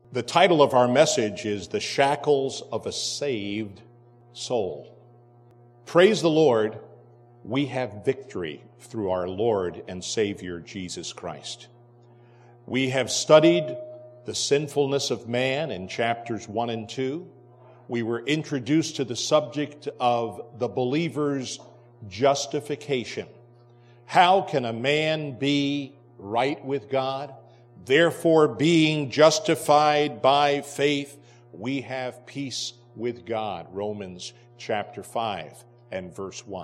The title of our message is The Shackles of a Saved Soul. Praise the Lord, we have victory through our Lord and Savior Jesus Christ. We have studied the sinfulness of man in chapters 1 and 2. We were introduced to the subject of the believer's justification. How can a man be right with God? Therefore, being justified by faith, we have peace with God. Romans chapter 5 and verse 1.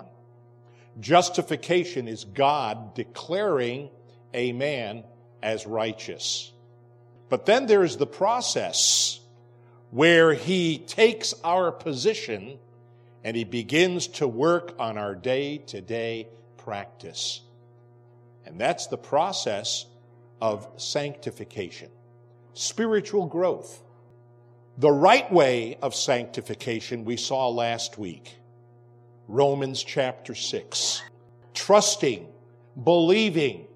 Justification is God declaring a man as righteous. But then there is the process where he takes our position and he begins to work on our day-to-day practice. And that's the process of sanctification, spiritual growth. The right way of sanctification we saw last week, Romans chapter 6. Trusting, believing,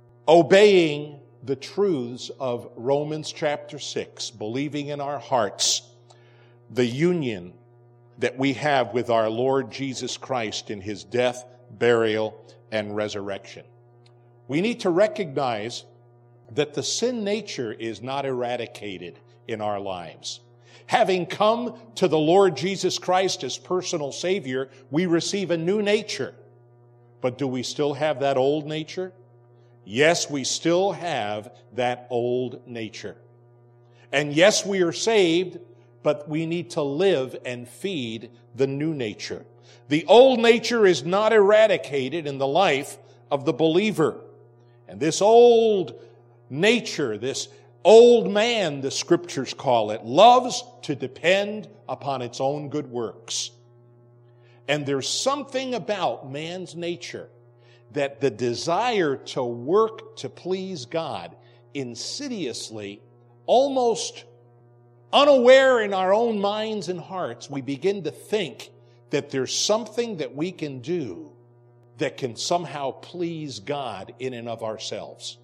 obeying the truths of Romans chapter 6, believing in our hearts the union that we have with our Lord Jesus Christ in His death, burial, and resurrection. We need to recognize that the sin nature is not eradicated in our lives. Having come to the Lord Jesus Christ as personal Savior, we receive a new nature. But do we still have that old nature? Yes, we still have that old nature. And yes, we are saved, but we need to live and feed the new nature. The old nature is not eradicated in the life of the believer. And this old nature, this old man, the scriptures call it, loves to depend upon its own good works. And there's something about man's nature that the desire to work to please God insidiously, almost unaware in our own minds and hearts, we begin to think that there's something that we can do that can somehow please God in and of ourselves.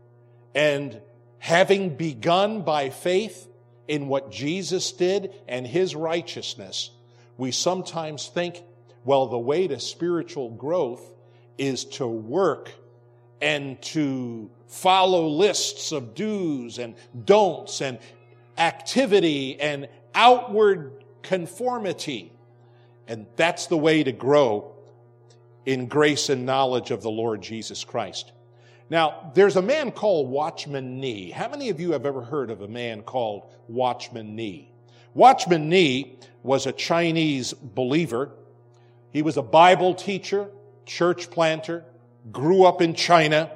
And having begun by faith in what Jesus did and His righteousness, we sometimes think, well, the way to spiritual growth is to work and to follow lists of do's and don'ts and activity and outward conformity. And that's the way to grow in grace and knowledge of the Lord Jesus Christ. Now, there's a man called Watchman Nee. How many of you have ever heard of a man called Watchman Nee? Watchman Nee was a Chinese believer. He was a Bible teacher, church planter, grew up in China,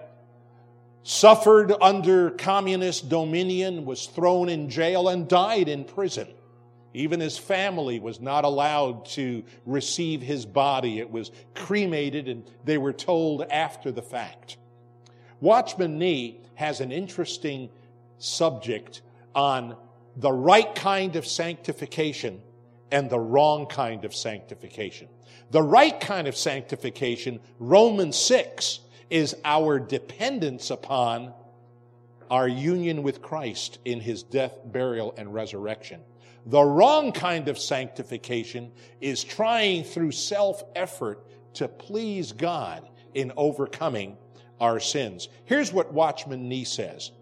suffered under communist dominion, was thrown in jail, and died in prison. Even his family was not allowed to receive his body. It was cremated, and they were told after the fact. Watchman Nee has an interesting subject on the right kind of sanctification and the wrong kind of sanctification. The right kind of sanctification, Romans 6, is our dependence upon our union with Christ in His death, burial, and resurrection. The wrong kind of sanctification is trying through self-effort to please God in overcoming our sins. Here's what Watchman Nee says.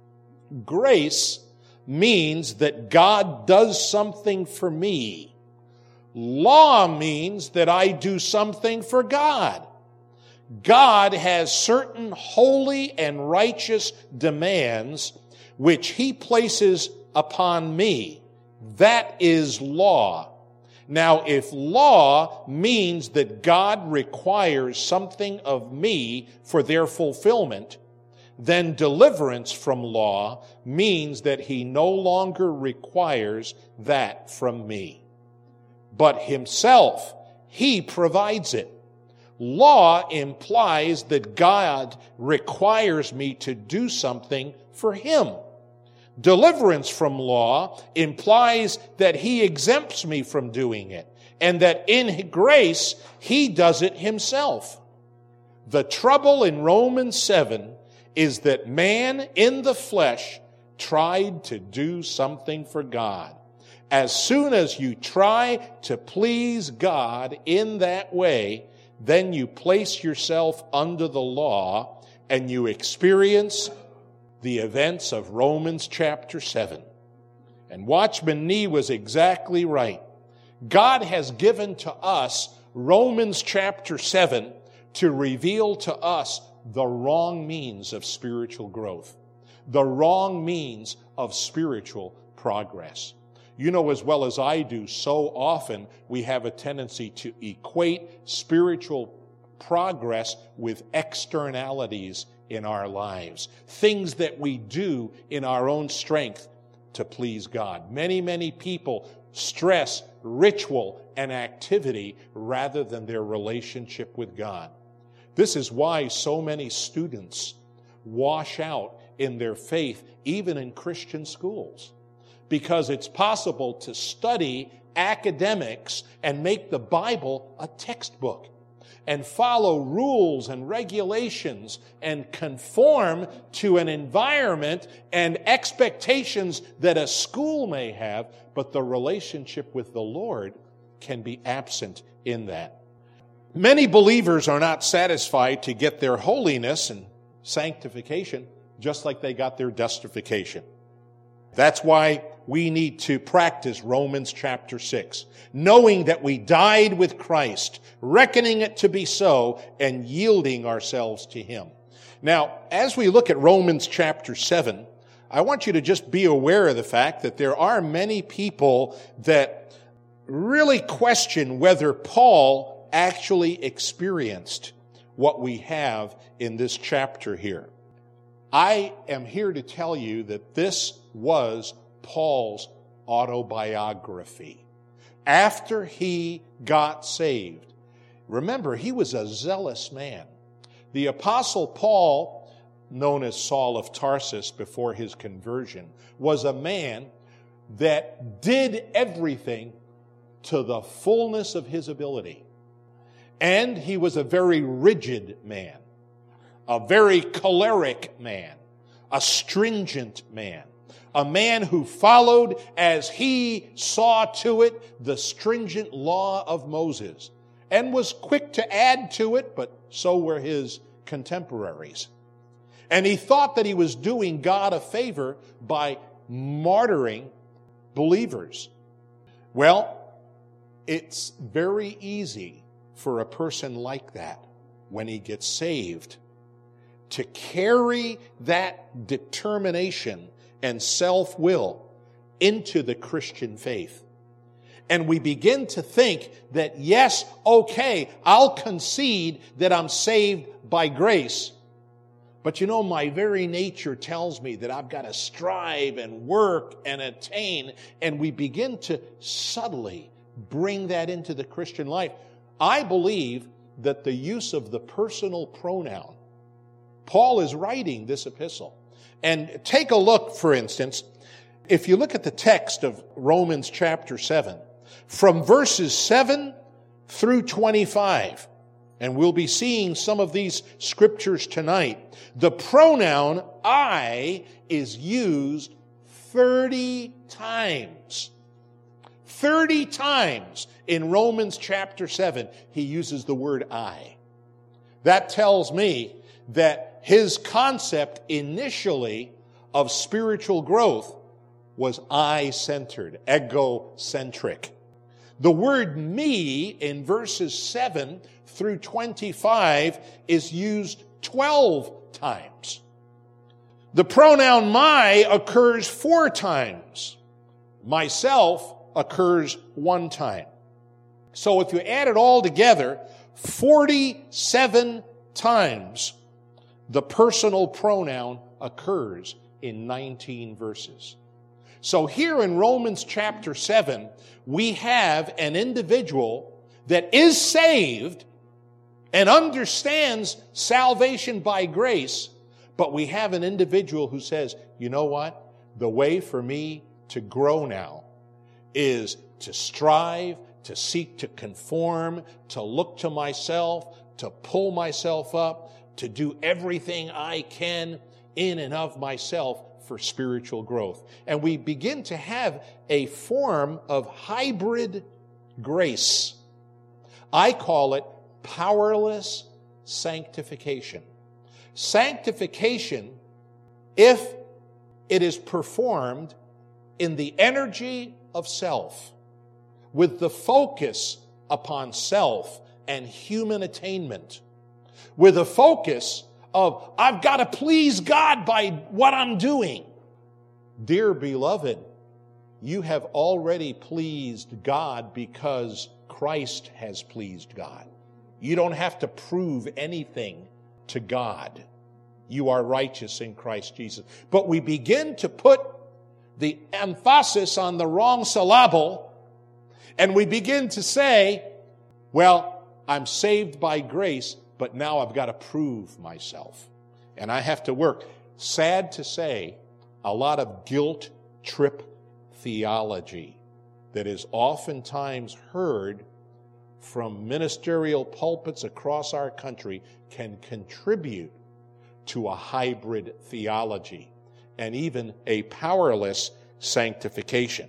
Grace means that God does something for me. Law means that I do something for God. God has certain holy and righteous demands which He places upon me. That is law. Now, if law means that God requires something of me for their fulfillment, then deliverance from law means that He no longer requires that from me. But Himself, He provides it. Law implies that God requires me to do something for Him. Deliverance from law implies that He exempts me from doing it, and that in grace He does it Himself. The trouble in Romans 7 is that man in the flesh tried to do something for God. As soon as you try to please God in that way, then you place yourself under the law and you experience the events of Romans chapter 7. And Watchman Nee was exactly right. God has given to us Romans chapter 7 to reveal to us the wrong means of spiritual growth, the wrong means of spiritual progress. You know as well as I do, so often we have a tendency to equate spiritual progress with externalities in our lives, things that we do in our own strength to please God. Many people stress ritual and activity rather than their relationship with God. This is why so many students wash out in their faith, even in Christian schools, because it's possible to study academics and make the Bible a textbook and follow rules and regulations and conform to an environment and expectations that a school may have, but the relationship with the Lord can be absent in that. Many believers are not satisfied to get their holiness and sanctification just like they got their justification. That's why we need to practice Romans chapter 6, knowing that we died with Christ, reckoning it to be so, and yielding ourselves to Him. Now, as we look at Romans chapter 7, I want you to just be aware of the fact that there are many people that really question whether Paul actually experienced what we have in this chapter here. I am here to tell you that this was Paul's autobiography. After he got saved, remember, he was a zealous man. The Apostle Paul, known as Saul of Tarsus before his conversion, was a man that did everything to the fullness of his ability. And he was a very rigid man, a very choleric man, a stringent man, a man who followed, as he saw to it, the stringent law of Moses, and was quick to add to it, but so were his contemporaries. And he thought that he was doing God a favor by martyring believers. Well, it's very easy for a person like that, when he gets saved, to carry that determination and self-will into the Christian faith. And we begin to think that, yes, okay, I'll concede that I'm saved by grace. But you know, my very nature tells me that I've got to strive and work and attain. And we begin to subtly bring that into the Christian life. I believe that the use of the personal pronoun, Paul is writing this epistle. And take a look, for instance, if you look at the text of Romans chapter 7, from verses 7 through 25, and we'll be seeing some of these scriptures tonight, the pronoun I is used 30 times. 30 times in Romans chapter 7, he uses the word I. That tells me that his concept initially of spiritual growth was I-centered, egocentric. The word me in verses 7 through 25 is used 12 times. The pronoun my occurs 4 times. Myself occurs 1 time. So if you add it all together, 47 times the personal pronoun occurs in 19 verses. So here in Romans chapter 7, we have an individual that is saved and understands salvation by grace, but we have an individual who says, you know what? The way for me to grow now is to strive, to seek to conform, to look to myself, to pull myself up, to do everything I can in and of myself for spiritual growth. And we begin to have a form of hybrid grace. I call it powerless sanctification. Sanctification, if it is performed in the energy of self, with the focus upon self and human attainment, with a focus of, I've got to please God by what I'm doing. Dear beloved, you have already pleased God because Christ has pleased God. You don't have to prove anything to God. You are righteous in Christ Jesus. But we begin to put the emphasis on the wrong syllable, and we begin to say, well, I'm saved by grace, but now I've got to prove myself. And I have to work. Sad to say, a lot of guilt trip theology that is oftentimes heard from ministerial pulpits across our country can contribute to a hybrid theology and even a powerless sanctification.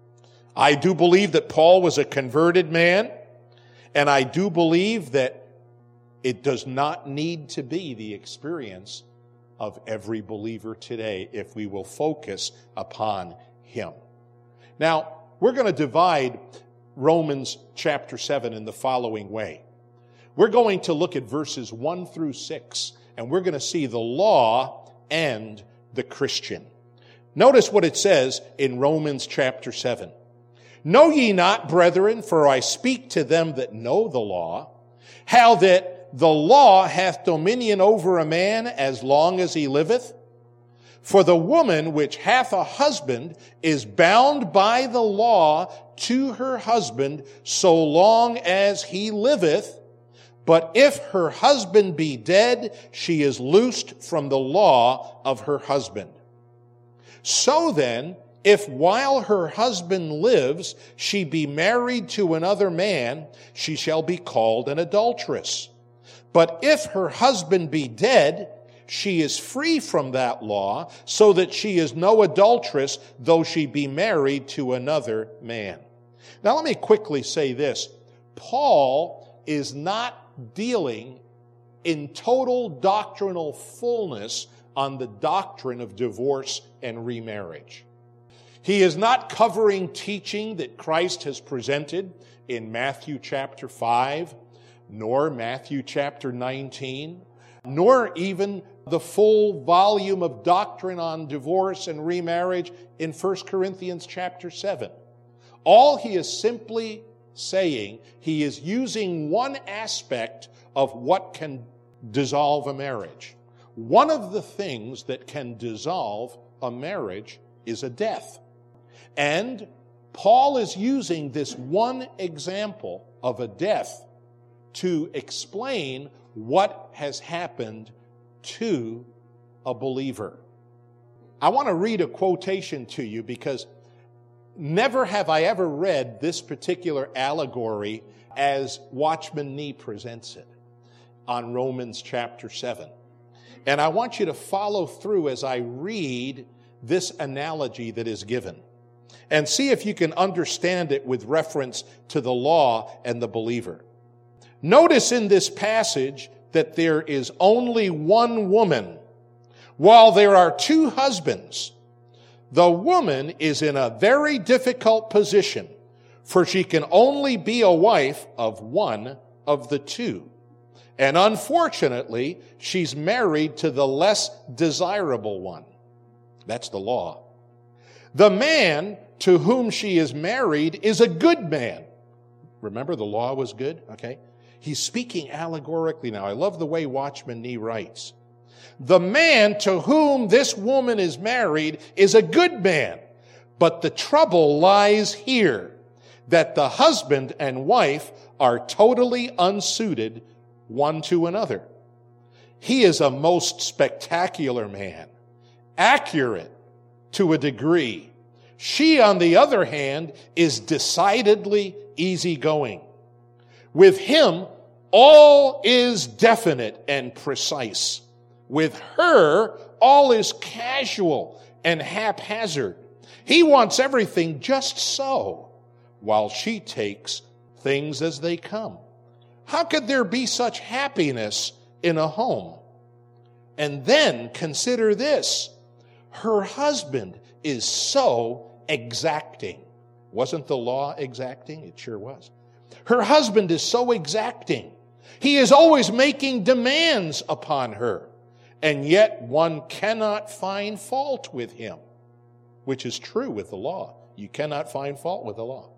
I do believe that Paul was a converted man, and I do believe that it does not need to be the experience of every believer today if we will focus upon him. Now, we're going to divide Romans chapter 7 in the following way. We're going to look at verses 1 through 6, and we're going to see the law and the Christian. Notice what it says in Romans chapter 7. Know ye not, brethren, for I speak to them that know the law, how that the law hath dominion over a man as long as he liveth? For the woman which hath a husband is bound by the law to her husband so long as he liveth. But if her husband be dead, she is loosed from the law of her husband. So then, if while her husband lives, she be married to another man, she shall be called an adulteress. But if her husband be dead, she is free from that law, so that she is no adulteress, though she be married to another man. Now let me quickly say this. Paul is not dealing in total doctrinal fullness on the doctrine of divorce and remarriage. He is not covering teaching that Christ has presented in Matthew chapter 5, nor Matthew chapter 19, nor even the full volume of doctrine on divorce and remarriage in 1 Corinthians chapter 7. All he is simply saying, he is using one aspect of what can dissolve a marriage. One of the things that can dissolve a marriage is a death. And Paul is using this one example of a death to explain what has happened to a believer. I want to read a quotation to you because never have I ever read this particular allegory as Watchman Nee presents it on Romans chapter 7. And I want you to follow through as I read this analogy that is given and see if you can understand it with reference to the law and the believer. Notice in this passage that there is only one woman, while there are two husbands. The woman is in a very difficult position, for she can only be a wife of one of the two. And unfortunately, she's married to the less desirable one. That's the law. The man to whom she is married is a good man. Remember, the law was good? Okay. He's speaking allegorically now. I love the way Watchman Nee writes. The man to whom this woman is married is a good man, but the trouble lies here, that the husband and wife are totally unsuited one to another. He is a most spectacular man, accurate to a degree. She, on the other hand, is decidedly easygoing. With him, all is definite and precise. With her, all is casual and haphazard. He wants everything just so, while she takes things as they come. How could there be such happiness in a home? And then consider this. Her husband is so exacting. Wasn't the law exacting? It sure was. Her husband is so exacting. He is always making demands upon her. And yet one cannot find fault with him, which is true with the law. You cannot find fault with the law.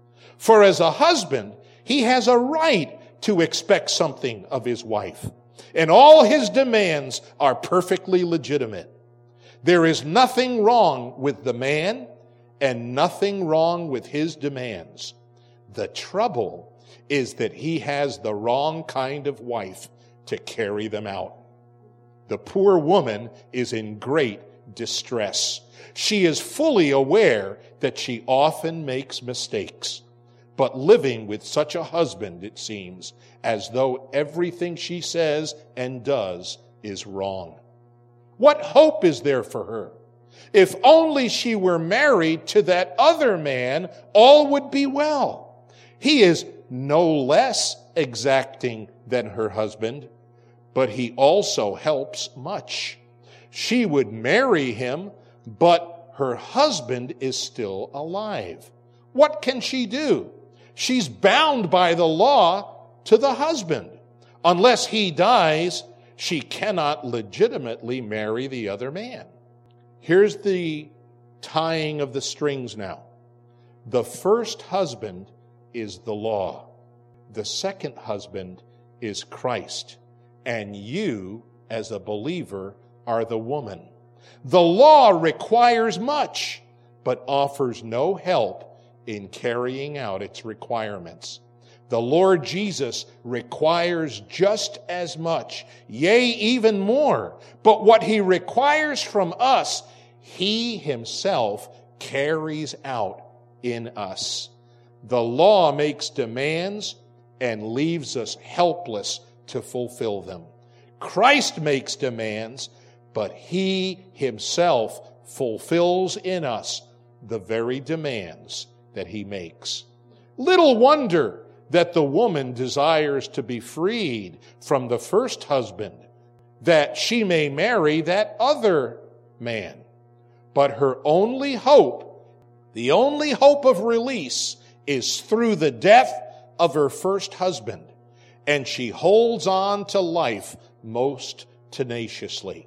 For as a husband, he has a right to expect something of his wife. And all his demands are perfectly legitimate. There is nothing wrong with the man and nothing wrong with his demands. The trouble is that he has the wrong kind of wife to carry them out. The poor woman is in great distress. She is fully aware that she often makes mistakes. But living with such a husband, it seems, as though everything she says and does is wrong. What hope is there for her? If only she were married to that other man, all would be well. He is no less exacting than her husband, but he also helps much. She would marry him, but her husband is still alive. What can she do? She's bound by the law to the husband. Unless he dies, she cannot legitimately marry the other man. Here's the tying of the strings now. The first husband is the law. The second husband is Christ. And you, as a believer, are the woman. The law requires much, but offers no help in carrying out its requirements. The Lord Jesus requires just as much, yea, even more. But what he requires from us, he himself carries out in us. The law makes demands and leaves us helpless to fulfill them. Christ makes demands, but he himself fulfills in us the very demands that he makes. Little wonder that the woman desires to be freed from the first husband, that she may marry that other man. But her only hope, the only hope of release, is through the death of her first husband, and she holds on to life most tenaciously.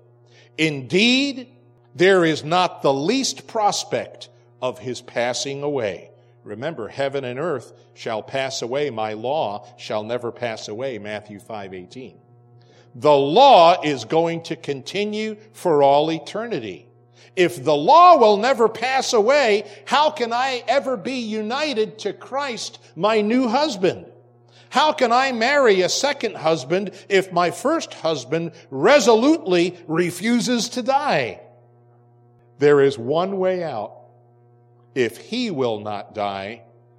Indeed, there is not the least prospect of his passing away. Remember, heaven and earth shall pass away. My law shall never pass away. Matthew 5:18. The law is going to continue for all eternity. If the law will never pass away, how can I ever be united to Christ, my new husband? How can I marry a second husband if my first husband resolutely refuses to die? There is one way out. If he will not die,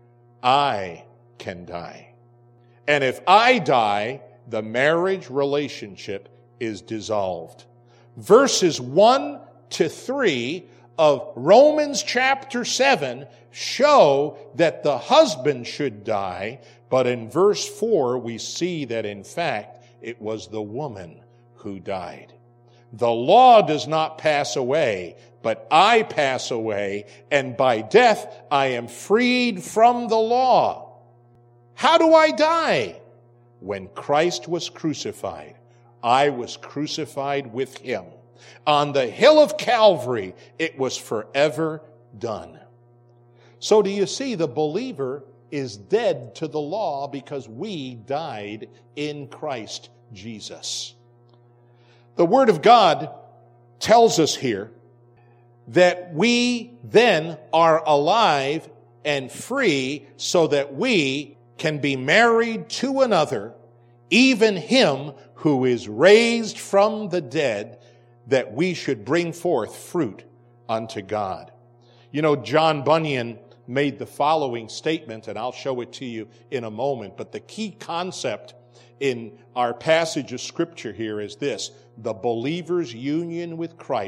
I can die. And if I die, the marriage relationship is dissolved. Verses 1 to 3 of Romans chapter 7 show that the husband should die, but in verse 4 we see that in fact it was the woman who died. The law does not pass away, but I pass away, and by death I am freed from the law. How do I die? When Christ was crucified, I was crucified with him. On the hill of Calvary, it was forever done. So do you see, the believer is dead to the law because we died in Christ Jesus. The Word of God tells us here that we then are alive and free so that we can be married to another, even him who is raised from the dead, that we should bring forth fruit unto God. You know, John Bunyan made the following statement, and I'll show it to you in a moment, but the key concept in our passage of Scripture here is this: the believer's union with Christ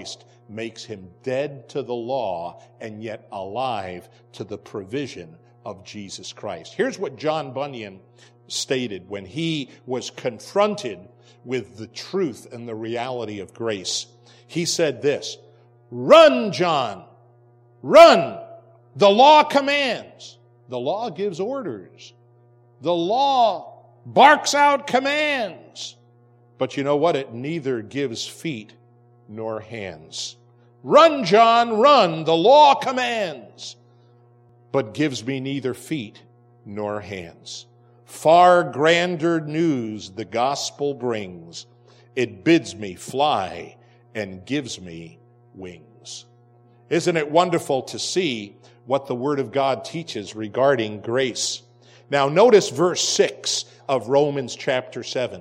makes him dead to the law and yet alive to the provision of Jesus Christ. Here's what John Bunyan stated when he was confronted with the truth and the reality of grace. He said this, "Run, John, run. The law commands." The law gives orders. The law barks out commands. But you know what? It neither gives feet nor hands. "Run, John, run. The law commands, but gives me neither feet nor hands. Far grander news the gospel brings. It bids me fly and gives me wings." Isn't it wonderful to see what the Word of God teaches regarding grace? Now notice verse 6 of Romans chapter 7.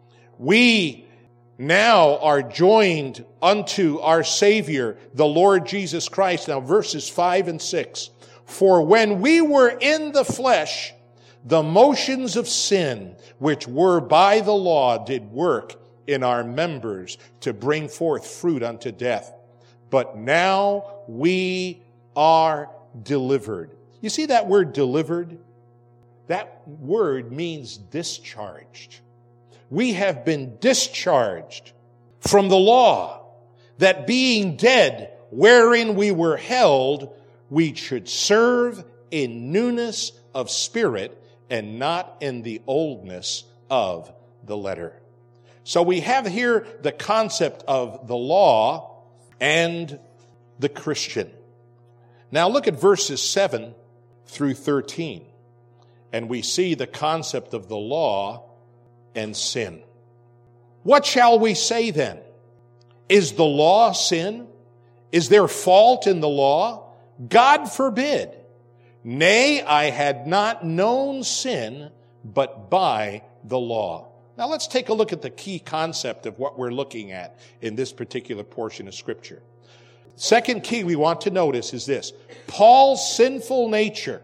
We now are joined unto our Savior, the Lord Jesus Christ. Now verses 5 and 6. "For when we were in the flesh, the motions of sin, which were by the law, did work in our members to bring forth fruit unto death. But now we are delivered." You see that word delivered? That word means discharged. We have been discharged from the law, that being dead wherein we were held, we should serve in newness of spirit and not in the oldness of the letter. So we have here the concept of the law and the Christian. Now look at verses 7 through 13, and we see the concept of the law and sin. "What shall we say then? Is the law sin? Is there fault in the law? God forbid. Nay, I had not known sin but by the law." Now let's take a look at the key concept of what we're looking at in this particular portion of Scripture. Second key we want to notice is this: Paul's sinful nature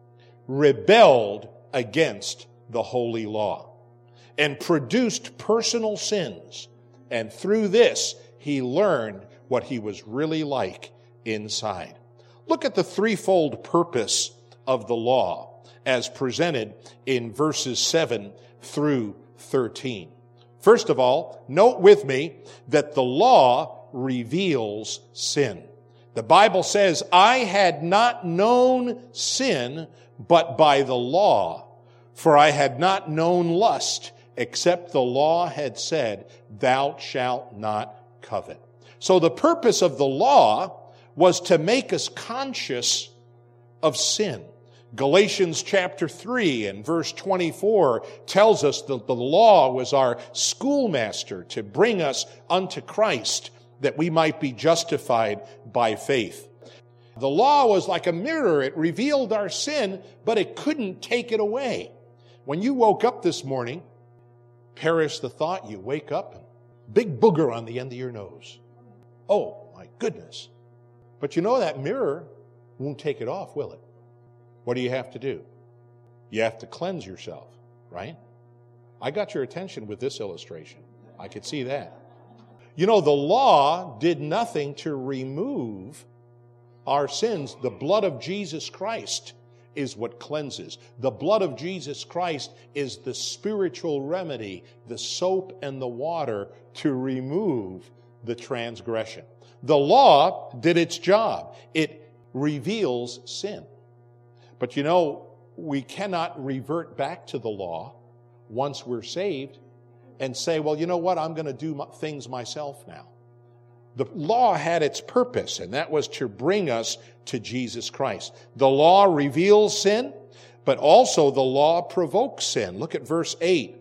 rebelled against the holy law and produced personal sins. And through this, he learned what he was really like inside. Look at the threefold purpose of the law as presented in verses 7 through 13. First of all, note with me that the law reveals sin. The Bible says, "I had not known sin but by the law, for I had not known lust, except the law had said, 'Thou shalt not covet.'" So the purpose of the law was to make us conscious of sin. Galatians chapter 3 and verse 24 tells us that the law was our schoolmaster to bring us unto Christ, that we might be justified by faith. The law was like a mirror. It revealed our sin, but it couldn't take it away. When you woke up this morning, perish the thought, you wake up, big booger on the end of your nose. Oh, my goodness. But you know that mirror won't take it off, will it? What do you have to do? You have to cleanse yourself, right? I got your attention with this illustration. I could see that. You know, the law did nothing to remove our sins. The blood of Jesus Christ is what cleanses. The blood of Jesus Christ is the spiritual remedy, the soap and the water to remove the transgression. The law did its job. It reveals sin. But you know, we cannot revert back to the law once we're saved and say, well, you know what, I'm going to do things myself now. The law had its purpose, and that was to bring us to Jesus Christ. The law reveals sin, but also the law provokes sin. Look at verse 8.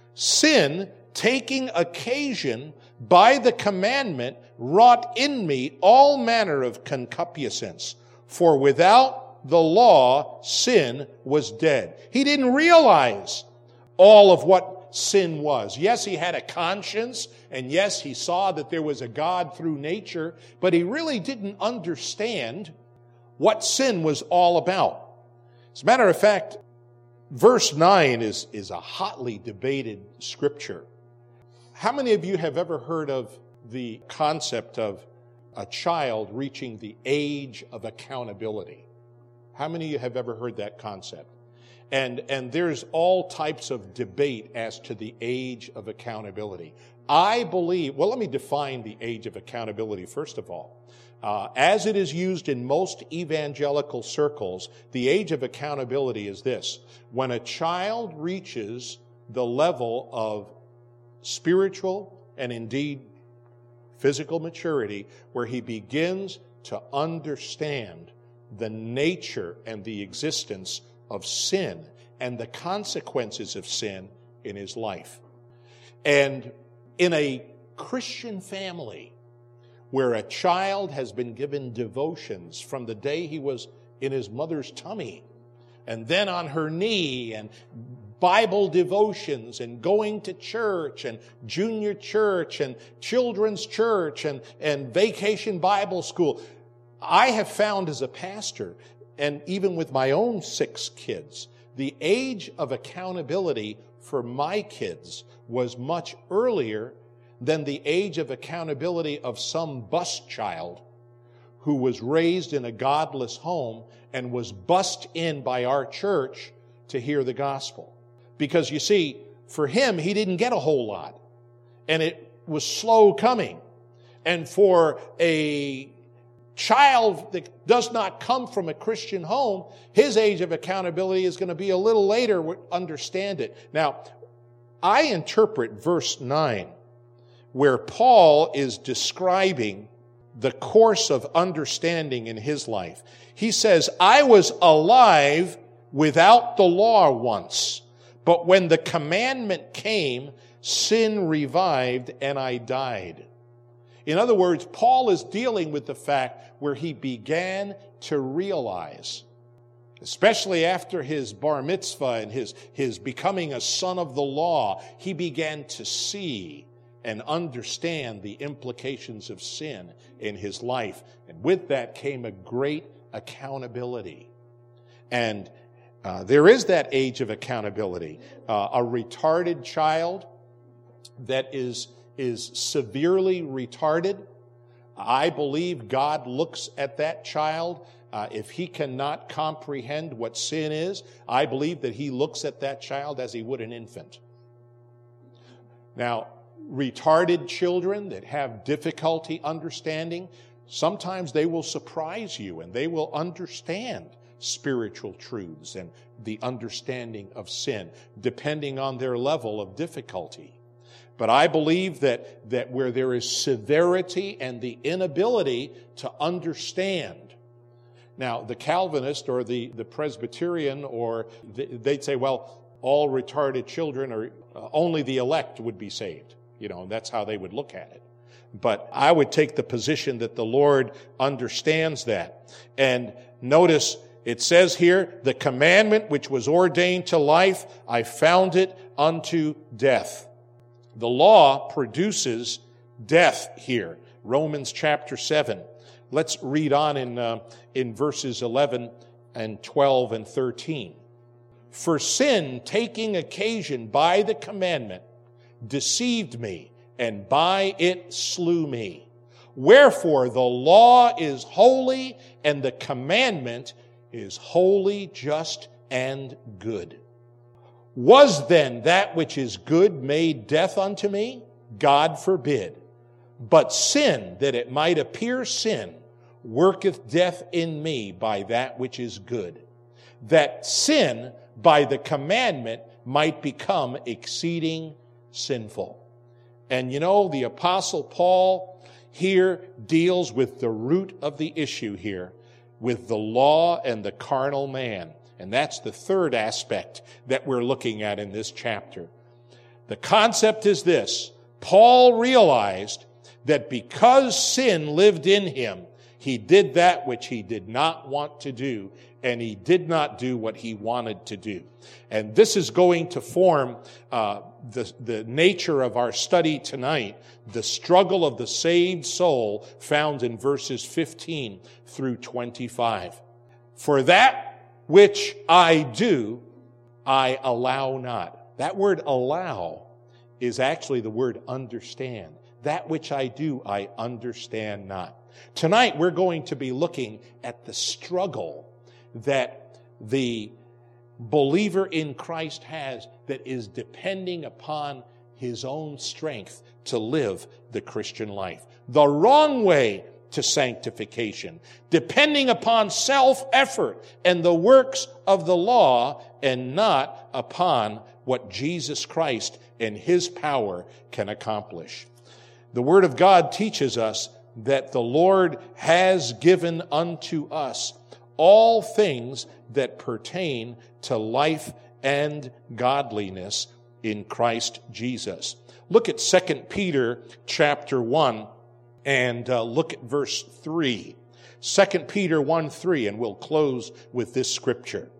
"Sin, taking occasion by the commandment, wrought in me all manner of concupiscence. For without the law, sin was dead." He didn't realize all of what sin was. Yes, he had a conscience, and yes, he saw that there was a God through nature, but he really didn't understand what sin was all about. As a matter of fact, verse 9 is a hotly debated scripture. How many of you have ever heard of the concept of a child reaching the age of accountability. How many of you have ever heard that concept? And there's all types of debate as to the age of accountability. I believe, well, let me define the age of accountability first of all. As it is used in most evangelical circles, the age of accountability is this: when a child reaches the level of spiritual and indeed physical maturity, where he begins to understand the nature and the existence of sin and the consequences of sin in his life. And in a Christian family where a child has been given devotions from the day he was in his mother's tummy, and then on her knee, and Bible devotions, and going to church, and junior church, and children's church, and vacation Bible school, I have found as a pastor, and even with my own 6 kids, the age of accountability for my kids was much earlier than the age of accountability of some bus child who was raised in a godless home and was bussed in by our church to hear the gospel. Because you see, for him, he didn't get a whole lot, and it was slow coming. And for a child that does not come from a Christian home, his age of accountability is going to be a little later, understand it. Now, I interpret verse 9, where Paul is describing the course of understanding in his life. He says, I was alive without the law once, but when the commandment came, sin revived and I died. In other words, Paul is dealing with the fact where he began to realize, especially after his bar mitzvah and his becoming a son of the law, he began to see and understand the implications of sin in his life. And with that came a great accountability. And there is that age of accountability. A retarded child that is severely retarded, I believe God looks at that child. If he cannot comprehend what sin is, I believe that he looks at that child as he would an infant. Now, retarded children that have difficulty understanding, sometimes they will surprise you and they will understand spiritual truths and the understanding of sin, depending on their level of difficulty. But I believe that where there is severity and the inability to understand. Now, the Calvinist or the Presbyterian, or they'd say, well, all retarded children, or only the elect would be saved. You know, that's how they would look at it. But I would take the position that the Lord understands that. And notice, it says here, the commandment which was ordained to life, I found it unto death. The law produces death here. Romans chapter 7. Let's read on in verses 11 and 12 and 13. For sin, taking occasion by the commandment, deceived me, and by it slew me. Wherefore the law is holy, and the commandment is holy, just, and good. Was then that which is good made death unto me? God forbid. But sin, that it might appear sin, worketh death in me by that which is good, that sin by the commandment might become exceeding sinful. And you know, the Apostle Paul here deals with the root of the issue here, with the law and the carnal man. And that's the third aspect that we're looking at in this chapter. The concept is this: Paul realized that because sin lived in him, he did that which he did not want to do, and he did not do what he wanted to do. And this is going to form the nature of our study tonight, the struggle of the saved soul found in verses 15 through 25. For that which I do, I allow not. That word allow is actually the word understand. That which I do, I understand not. Tonight we're going to be looking at the struggle that the believer in Christ has that is depending upon his own strength to live the Christian life. The wrong way to sanctification, depending upon self-effort and the works of the law and not upon what Jesus Christ and his power can accomplish. The Word of God teaches us that the Lord has given unto us all things that pertain to life and godliness in Christ Jesus. Look at 2 Peter chapter 1 and look at verse 3. 2 Peter 1:3, and we'll close with this scripture.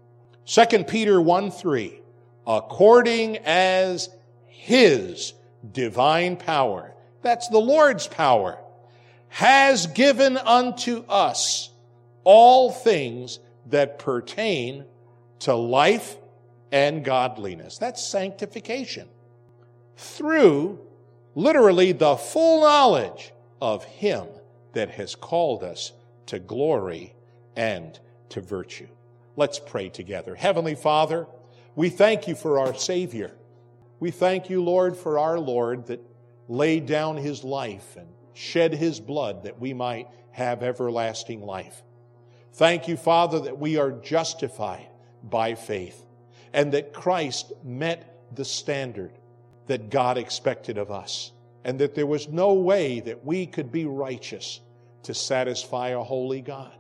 2 Peter 1:3, according as his divine power, that's the Lord's power, has given unto us all things that pertain to life and godliness. That's sanctification. Through, literally, the full knowledge of him that has called us to glory and to virtue. Let's pray together. Heavenly Father, we thank you for our Savior. We thank you, Lord, for our Lord that laid down his life and shed his blood that we might have everlasting life. Thank you, Father, that we are justified by faith and that Christ met the standard that God expected of us, and that there was no way that we could be righteous to satisfy a holy God.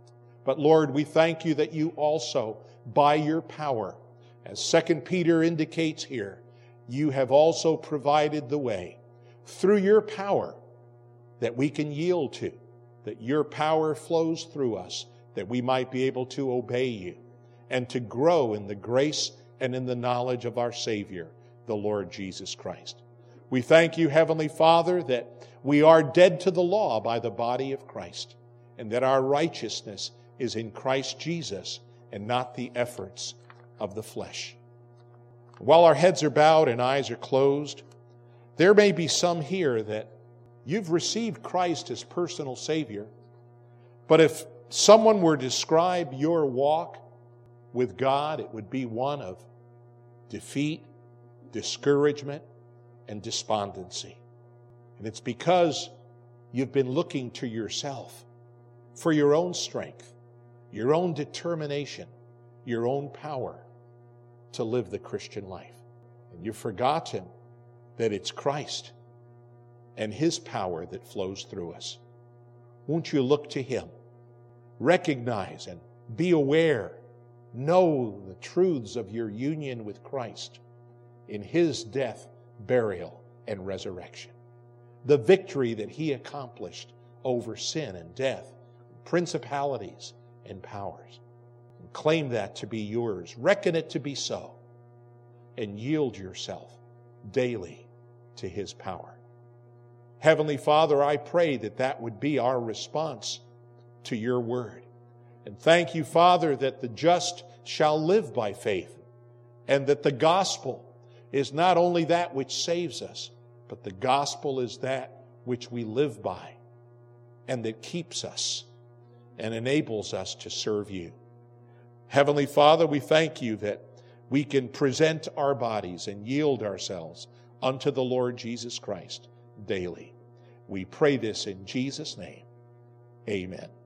But Lord, we thank you that you also, by your power, as 2 Peter indicates here, you have also provided the way through your power that we can yield to, that your power flows through us, that we might be able to obey you and to grow in the grace and in the knowledge of our Savior, the Lord Jesus Christ. We thank you, Heavenly Father, that we are dead to the law by the body of Christ, and that our righteousness is in Christ Jesus and not the efforts of the flesh. While our heads are bowed and eyes are closed, there may be some here that you've received Christ as personal Savior, but if someone were to describe your walk with God, it would be one of defeat, discouragement, and despondency. And it's because you've been looking to yourself for your own strength, your own determination, your own power to live the Christian life. And you've forgotten that it's Christ and his power that flows through us. Won't you look to him? Recognize and be aware, know the truths of your union with Christ in his death, burial, and resurrection. The victory that he accomplished over sin and death, principalities and powers. And claim that to be yours. Reckon it to be so. And yield yourself daily to his power. Heavenly Father, I pray that that would be our response to your word. And thank you, Father, that the just shall live by faith, and that the gospel is not only that which saves us, but the gospel is that which we live by and that keeps us and enables us to serve you. Heavenly Father, we thank you that we can present our bodies and yield ourselves unto the Lord Jesus Christ daily. We pray this in Jesus' name. Amen.